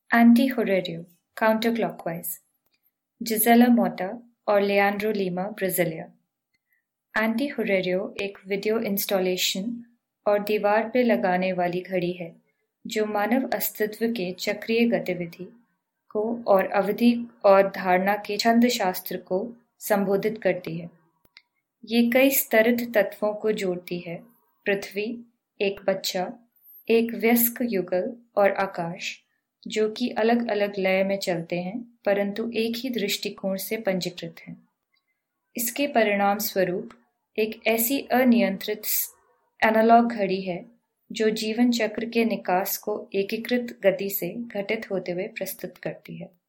Anti-Horario, counterclockwise. Gisela Motta और लियांड्रो Lima Brasilia. एंटी-होरेरियो एक video installation और दीवार पे लगाने वाली घड़ी है जो मानव अस्तित्व के चक्रीय गतिविधि को और अवधि और धारणा के छंदशास्त्र को संबोधित करती है। ये कई स्तरित तत्वों को जोड़ती है: पृथ्वी, एक बच्चा, एक वयस्क युगल और आकाश, जो कि अलग अलग लय में चलते हैं परंतु एक ही दृष्टिकोण से पंजीकृत हैं। इसके परिणाम स्वरूप एक ऐसी अनियंत्रित एनालॉग घड़ी है जो जीवन चक्र के निकास को एकीकृत गति से घटित होते हुए प्रस्तुत करती है।